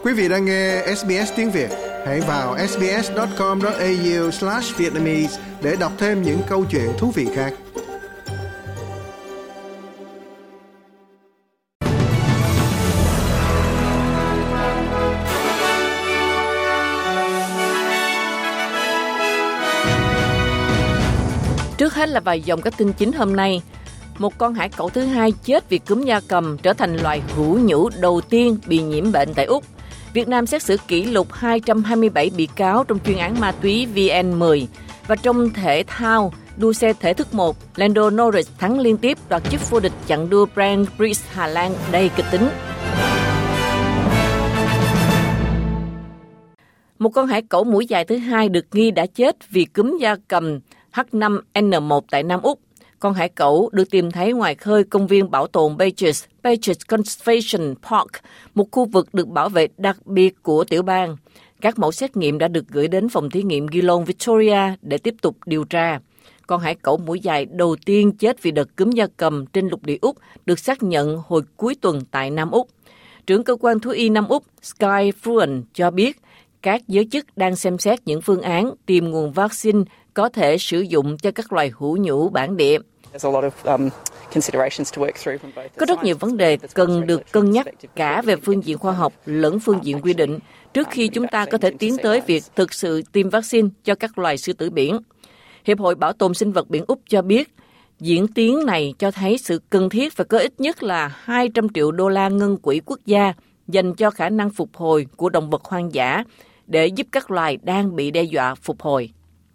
Quý vị đang nghe SBS tiếng Việt. Hãy vào sbs.com.au/vietnamese để đọc thêm những câu chuyện thú vị khác. Trước hết là vài dòng các tin chính hôm nay. Một con hải cẩu thứ hai chết vì cúm gia cầm, trở thành loài hữu nhũ đầu tiên bị nhiễm bệnh tại Úc. Việt Nam xét xử kỷ lục 227 bị cáo trong chuyên án ma túy VN10. Và trong thể thao, đua xe thể thức 1, Lando Norris thắng liên tiếp đoạt chức vô địch chặng đua Grand Prix Hà Lan đầy kịch tính. Một con hải cẩu mũi dài thứ hai được nghi đã chết vì cúm gia cầm H5N1 tại Nam Úc. Con hải cẩu được tìm thấy ngoài khơi công viên bảo tồn Pages Conservation Park, một khu vực được bảo vệ đặc biệt của tiểu bang. Các mẫu xét nghiệm đã được gửi đến phòng thí nghiệm Geelong, Victoria để tiếp tục điều tra. Con hải cẩu mũi dài đầu tiên chết vì đợt cúm gia cầm trên lục địa Úc được xác nhận hồi cuối tuần tại Nam Úc. Trưởng cơ quan thú y Nam Úc Sky Fruin cho biết các giới chức đang xem xét những phương án tìm nguồn vaccine có thể sử dụng cho các loài hữu nhũ bản địa. Có rất nhiều vấn đề cần được cân nhắc cả về phương diện khoa học lẫn phương diện quy định trước khi chúng ta có thể tiến tới việc thực sự tiêm vaccine cho các loài sư tử biển. Hiệp hội Bảo tồn sinh vật biển Úc cho biết diễn tiến này cho thấy sự cần thiết phải có ít nhất là 200 triệu đô la ngân quỹ quốc gia dành cho khả năng phục hồi của động vật hoang dã để giúp các loài đang bị đe dọa phục hồi.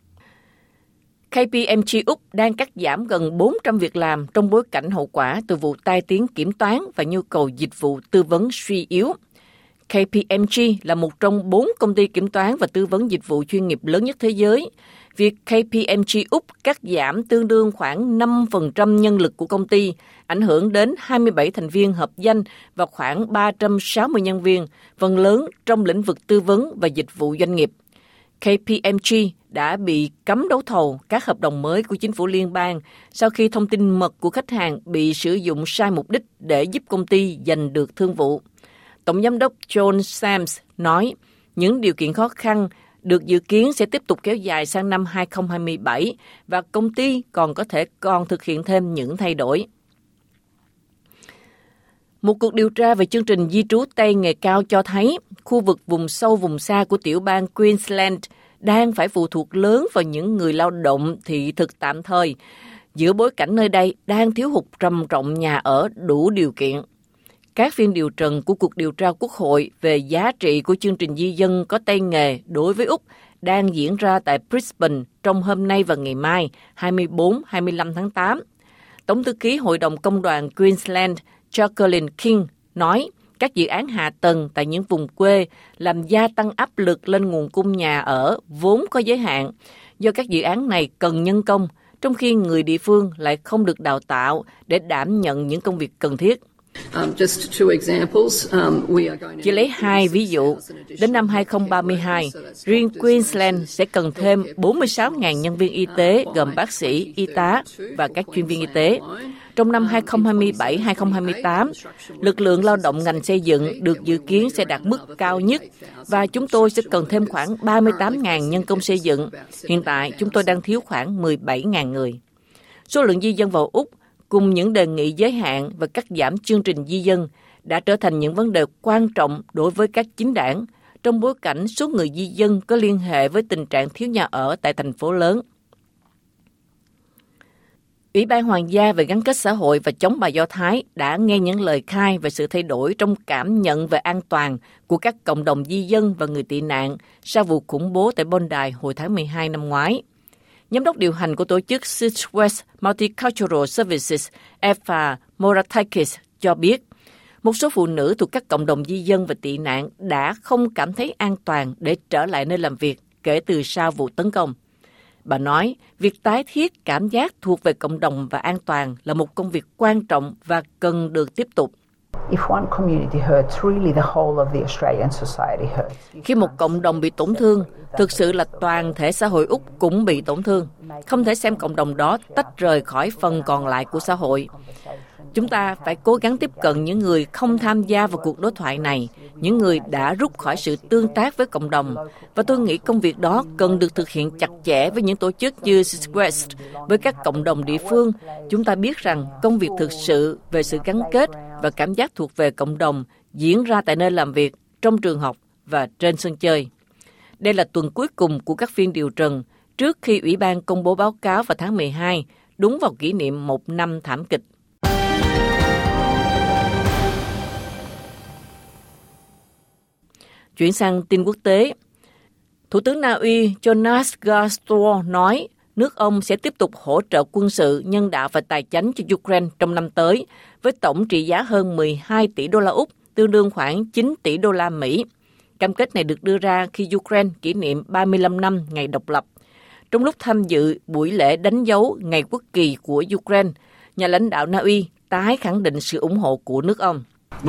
KPMG Úc đang cắt giảm gần 400 việc làm trong bối cảnh hậu quả từ vụ tai tiếng kiểm toán và nhu cầu dịch vụ tư vấn suy yếu. KPMG là một trong 4 công ty kiểm toán và tư vấn dịch vụ chuyên nghiệp lớn nhất thế giới. Việc KPMG Úc cắt giảm tương đương khoảng 5% nhân lực của công ty, ảnh hưởng đến 27 thành viên hợp danh và khoảng 360 nhân viên, phần lớn trong lĩnh vực tư vấn và dịch vụ doanh nghiệp. KPMG đã bị cấm đấu thầu các hợp đồng mới của chính phủ liên bang sau khi thông tin mật của khách hàng bị sử dụng sai mục đích để giúp công ty giành được thương vụ. Tổng giám đốc John Sams nói những điều kiện khó khăn được dự kiến sẽ tiếp tục kéo dài sang năm 2027 và công ty còn có thể thực hiện thêm những thay đổi. Một cuộc điều tra về chương trình di trú tay nghề cao cho thấy khu vực vùng sâu vùng xa của tiểu bang Queensland đang phải phụ thuộc lớn vào những người lao động thị thực tạm thời, giữa bối cảnh nơi đây đang thiếu hụt trầm trọng nhà ở đủ điều kiện. Các phiên điều trần của cuộc điều tra Quốc hội về giá trị của chương trình di dân có tay nghề đối với Úc đang diễn ra tại Brisbane trong hôm nay và ngày mai, 24-25 tháng 8. Tổng thư ký Hội đồng Công đoàn Queensland Jacqueline King nói các dự án hạ tầng tại những vùng quê làm gia tăng áp lực lên nguồn cung nhà ở vốn có giới hạn, do các dự án này cần nhân công, trong khi người địa phương lại không được đào tạo để đảm nhận những công việc cần thiết. Chỉ lấy 2 ví dụ, đến năm 2032, riêng Queensland sẽ cần thêm 46.000 nhân viên y tế gồm bác sĩ, y tá và các chuyên viên y tế. Trong năm 2027-2028, lực lượng lao động ngành xây dựng được dự kiến sẽ đạt mức cao nhất và chúng tôi sẽ cần thêm khoảng 38.000 nhân công xây dựng. Hiện tại, chúng tôi đang thiếu khoảng 17.000 người. Số lượng di dân vào Úc cùng những đề nghị giới hạn và cắt giảm chương trình di dân đã trở thành những vấn đề quan trọng đối với các chính đảng trong bối cảnh số người di dân có liên hệ với tình trạng thiếu nhà ở tại thành phố lớn. Ủy ban Hoàng gia về gắn kết xã hội và chống bà Do Thái đã nghe những lời khai về sự thay đổi trong cảm nhận về an toàn của các cộng đồng di dân và người tị nạn sau vụ khủng bố tại Bondi hồi tháng 12 năm ngoái. Giám đốc điều hành của tổ chức Southwest Multicultural Services, Eva Moratakis, cho biết một số phụ nữ thuộc các cộng đồng di dân và tị nạn đã không cảm thấy an toàn để trở lại nơi làm việc kể từ sau vụ tấn công. Bà nói, việc tái thiết cảm giác thuộc về cộng đồng và an toàn là một công việc quan trọng và cần được tiếp tục. Khi một cộng đồng bị tổn thương, thực sự là toàn thể xã hội Úc cũng bị tổn thương. Không thể xem cộng đồng đó tách rời khỏi phần còn lại của xã hội. Chúng ta phải cố gắng tiếp cận những người không tham gia vào cuộc đối thoại này, những người đã rút khỏi sự tương tác với cộng đồng. Và tôi nghĩ công việc đó cần được thực hiện chặt chẽ với những tổ chức như West, với các cộng đồng địa phương. Chúng ta biết rằng công việc thực sự về sự gắn kết và cảm giác thuộc về cộng đồng diễn ra tại nơi làm việc, trong trường học và trên sân chơi. Đây là tuần cuối cùng của các phiên điều trần trước khi Ủy ban công bố báo cáo vào tháng 12, đúng vào kỷ niệm 1 năm thảm kịch. Chuyển sang tin quốc tế. Thủ tướng Na Uy Jonas Gahr Store nói nước ông sẽ tiếp tục hỗ trợ quân sự, nhân đạo và tài chính cho Ukraine trong năm tới, với tổng trị giá hơn 12 tỷ đô la Úc, tương đương khoảng 9 tỷ đô la Mỹ. Cam kết này được đưa ra khi Ukraine kỷ niệm 35 năm ngày độc lập. Trong lúc tham dự buổi lễ đánh dấu ngày quốc kỳ của Ukraine, nhà lãnh đạo Na Uy tái khẳng định sự ủng hộ của nước ông.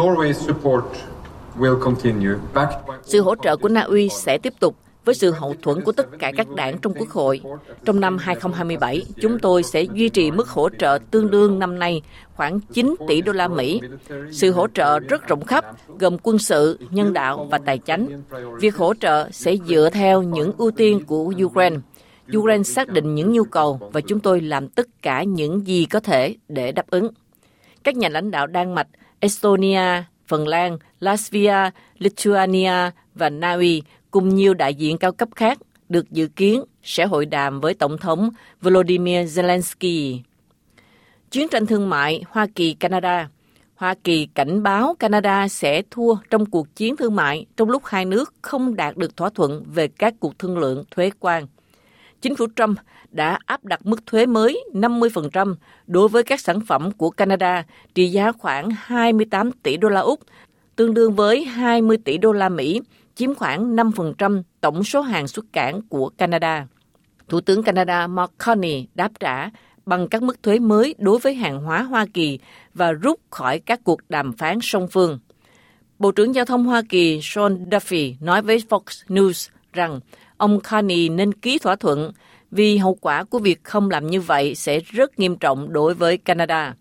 Sự hỗ trợ của Na Uy sẽ tiếp tục với sự hậu thuẫn của tất cả các đảng trong Quốc hội. Trong năm 2027, chúng tôi sẽ duy trì mức hỗ trợ tương đương năm nay khoảng 9 tỷ đô la Mỹ. Sự hỗ trợ rất rộng khắp, gồm quân sự, nhân đạo và tài chính. Việc hỗ trợ sẽ dựa theo những ưu tiên của Ukraine. Ukraine xác định những nhu cầu và chúng tôi làm tất cả những gì có thể để đáp ứng. Các nhà lãnh đạo Đan Mạch, Estonia, Phần Lan, Latvia, Lithuania và Na Uy cùng nhiều đại diện cao cấp khác được dự kiến sẽ hội đàm với Tổng thống Volodymyr Zelensky. Chiến tranh thương mại Hoa Kỳ-Canada. Hoa Kỳ cảnh báo Canada sẽ thua trong cuộc chiến thương mại trong lúc hai nước không đạt được thỏa thuận về các cuộc thương lượng thuế quan. Chính phủ Trump đã áp đặt mức thuế mới 50% đối với các sản phẩm của Canada trị giá khoảng 28 tỷ đô la Úc, tương đương với 20 tỷ đô la Mỹ, chiếm khoảng 5% tổng số hàng xuất cảng của Canada. Thủ tướng Canada Mark Carney đáp trả bằng các mức thuế mới đối với hàng hóa Hoa Kỳ và rút khỏi các cuộc đàm phán song phương. Bộ trưởng Giao thông Hoa Kỳ Sean Duffy nói với Fox News rằng ông Carney nên ký thỏa thuận vì hậu quả của việc không làm như vậy sẽ rất nghiêm trọng đối với Canada.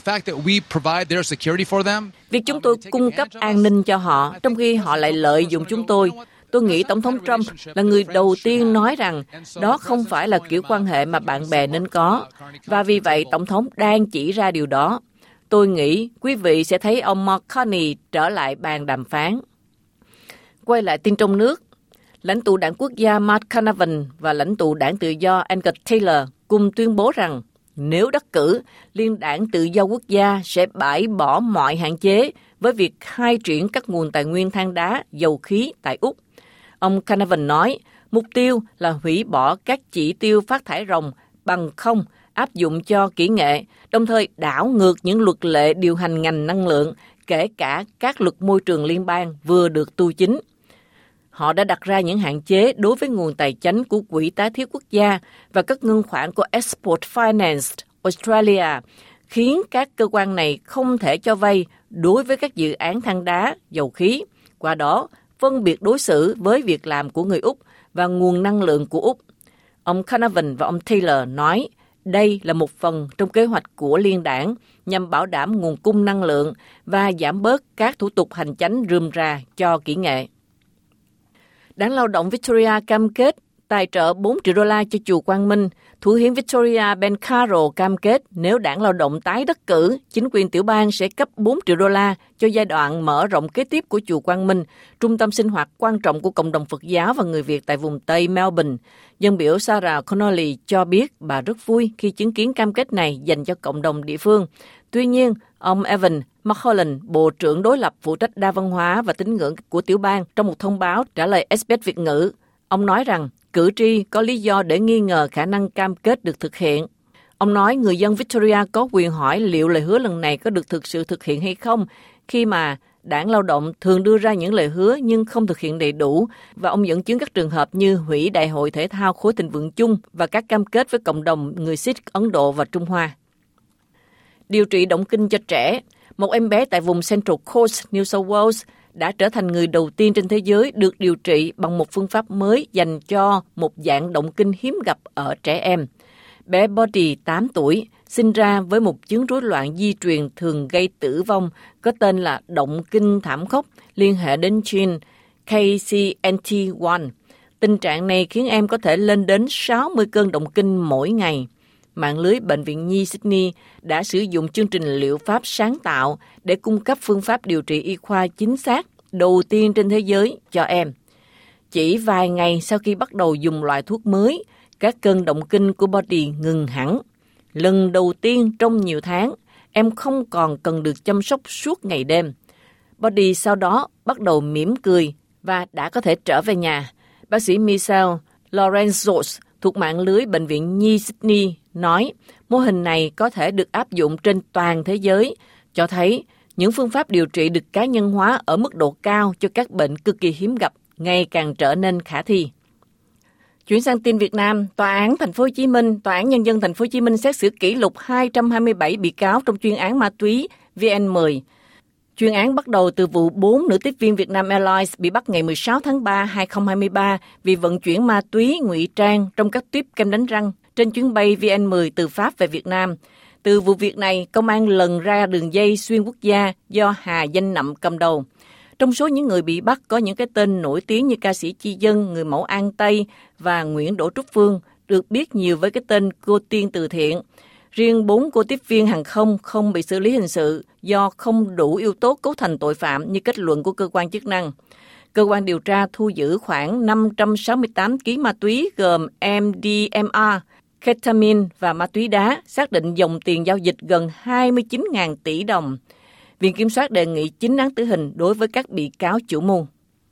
Việc chúng tôi cung cấp an ninh cho họ, trong khi họ lại lợi dụng chúng tôi nghĩ Tổng thống Trump là người đầu tiên nói rằng đó không phải là kiểu quan hệ mà bạn bè nên có, và vì vậy Tổng thống đang chỉ ra điều đó. Tôi nghĩ quý vị sẽ thấy ông Mark Carney trở lại bàn đàm phán. Quay lại tin trong nước, lãnh tụ đảng quốc gia Mark Carney và lãnh tụ đảng tự do Angus Taylor cùng tuyên bố rằng nếu đắc cử, Liên đảng Tự do Quốc gia sẽ bãi bỏ mọi hạn chế với việc khai triển các nguồn tài nguyên than đá, dầu khí tại Úc. Ông Carney nói, mục tiêu là hủy bỏ các chỉ tiêu phát thải ròng bằng không áp dụng cho kỹ nghệ, đồng thời đảo ngược những luật lệ điều hành ngành năng lượng, kể cả các luật môi trường liên bang vừa được tu chính. Họ đã đặt ra những hạn chế đối với nguồn tài chính của Quỹ tái thiết quốc gia và các ngân khoản của Export Finance Australia, khiến các cơ quan này không thể cho vay đối với các dự án than đá, dầu khí. Qua đó, phân biệt đối xử với việc làm của người Úc và nguồn năng lượng của Úc. Ông Carney và ông Taylor nói đây là một phần trong kế hoạch của Liên đảng nhằm bảo đảm nguồn cung năng lượng và giảm bớt các thủ tục hành chính rườm rà cho kỹ nghệ. Đảng Lao động Victoria cam kết tài trợ 4 triệu đô la cho chùa Quang Minh. Thủ hiến Victoria Ben Carroll cam kết nếu đảng Lao động tái đắc cử, chính quyền tiểu bang sẽ cấp 4 triệu đô la cho giai đoạn mở rộng kế tiếp của chùa Quang Minh, trung tâm sinh hoạt quan trọng của cộng đồng Phật giáo và người Việt tại vùng Tây Melbourne. Dân biểu Sarah Connolly cho biết bà rất vui khi chứng kiến cam kết này dành cho cộng đồng địa phương. Tuy nhiên, ông Evan McCullen, Bộ trưởng đối lập phụ trách đa văn hóa và tín ngưỡng của tiểu bang, trong một thông báo trả lời SBS Việt ngữ, ông nói rằng cử tri có lý do để nghi ngờ khả năng cam kết được thực hiện. Ông nói người dân Victoria có quyền hỏi liệu lời hứa lần này có được thực sự thực hiện hay không, khi mà Đảng Lao động thường đưa ra những lời hứa nhưng không thực hiện đầy đủ, và ông dẫn chứng các trường hợp như hủy Đại hội Thể thao Khối Thịnh Vượng Chung và các cam kết với cộng đồng người Sikh Ấn Độ và Trung Hoa. Điều trị động kinh cho trẻ. Một em bé tại vùng Central Coast, New South Wales đã trở thành người đầu tiên trên thế giới được điều trị bằng một phương pháp mới dành cho một dạng động kinh hiếm gặp ở trẻ em. Bé Body 8 tuổi, sinh ra với một chứng rối loạn di truyền thường gây tử vong có tên là động kinh thảm khốc liên hệ đến gene KCNT1. Tình trạng này khiến em có thể lên đến 60 cơn động kinh mỗi ngày. Mạng lưới Bệnh viện Nhi Sydney đã sử dụng chương trình liệu pháp sáng tạo để cung cấp phương pháp điều trị y khoa chính xác đầu tiên trên thế giới cho em. Chỉ vài ngày sau khi bắt đầu dùng loại thuốc mới, các cơn động kinh của Body ngừng hẳn. Lần đầu tiên trong nhiều tháng, em không còn cần được chăm sóc suốt ngày đêm. Body sau đó bắt đầu mỉm cười và đã có thể trở về nhà. Bác sĩ Michelle Lorenzo thuộc mạng lưới Bệnh viện Nhi Sydney nói mô hình này có thể được áp dụng trên toàn thế giới, cho thấy những phương pháp điều trị được cá nhân hóa ở mức độ cao cho các bệnh cực kỳ hiếm gặp ngày càng trở nên khả thi. Chuyển sang tin Việt Nam, Tòa án Nhân dân Thành phố Hồ Chí Minh xét xử kỷ lục 227 bị cáo trong chuyên án ma túy VN10. Chuyên án bắt đầu từ vụ 4 nữ tiếp viên Vietnam Airlines bị bắt ngày 16 tháng 3, 2023 vì vận chuyển ma túy ngụy trang trong các tuyếp kem đánh răng trên chuyến bay VN10 từ Pháp về Việt Nam. Từ vụ việc này, công an lần ra đường dây xuyên quốc gia do Hà Danh Nậm cầm đầu. Trong số những người bị bắt có những cái tên nổi tiếng như ca sĩ Chi Dân, người mẫu An Tây và Nguyễn Đỗ Trúc Phương, được biết nhiều với cái tên cô tiên từ thiện. Riêng 4 cô tiếp viên hàng không bị xử lý hình sự do không đủ yếu tố cấu thành tội phạm như kết luận của cơ quan chức năng. Cơ quan điều tra thu giữ khoảng 568 kg ma túy gồm MDMA, ketamine và ma túy đá, xác định dòng tiền giao dịch gần 29.000 tỷ đồng. Viện Kiểm soát đề nghị 9 án tử hình đối với các bị cáo chủ mưu.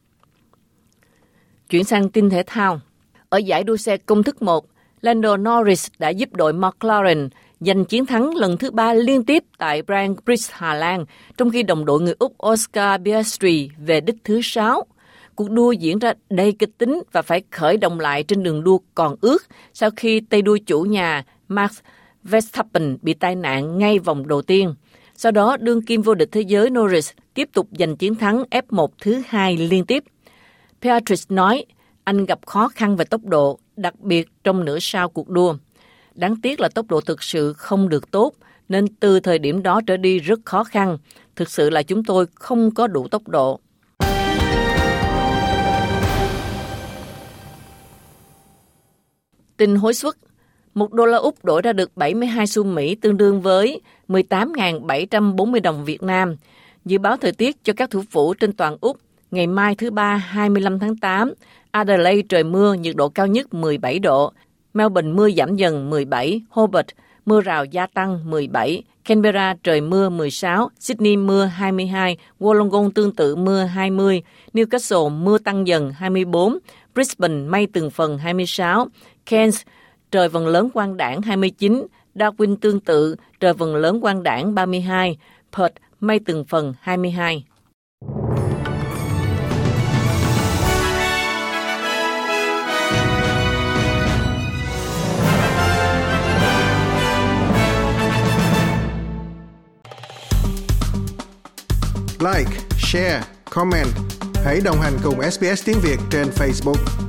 Chuyển sang tin thể thao. Ở giải đua xe công thức 1, Lando Norris đã giúp đội McLaren giành chiến thắng lần thứ 3 liên tiếp tại Grand Prix Hà Lan, trong khi đồng đội người Úc Oscar Piastri về đích thứ 6. Cuộc đua diễn ra đầy kịch tính và phải khởi động lại trên đường đua còn ướt sau khi tay đua chủ nhà Max Verstappen bị tai nạn ngay vòng đầu tiên. Sau đó, đương kim vô địch thế giới Norris tiếp tục giành chiến thắng F1 thứ 2 liên tiếp. Piastri nói anh gặp khó khăn về tốc độ, đặc biệt trong nửa sau cuộc đua. Đáng tiếc là tốc độ thực sự không được tốt, nên từ thời điểm đó trở đi rất khó khăn. Thực sự là chúng tôi không có đủ tốc độ. Tin hối suất. $1 Úc đổi ra được 72 xu Mỹ tương đương với 18.740 đồng Việt Nam. Dự báo thời tiết cho các thủ phủ trên toàn Úc. Ngày mai thứ Ba 25 tháng 8, Adelaide trời mưa, nhiệt độ cao nhất 17 độ. Melbourne mưa giảm dần 17, Hobart mưa rào gia tăng 17, Canberra trời mưa 16, Sydney mưa 22, Wollongong tương tự mưa 20, Newcastle mưa tăng dần 24, Brisbane mây từng phần 26, Cairns trời vầng lớn quang đãng 29, Darwin tương tự trời vầng lớn quang đãng 32, Perth mây từng phần 22. Like, share, comment. Hãy đồng hành cùng SBS tiếng Việt trên Facebook.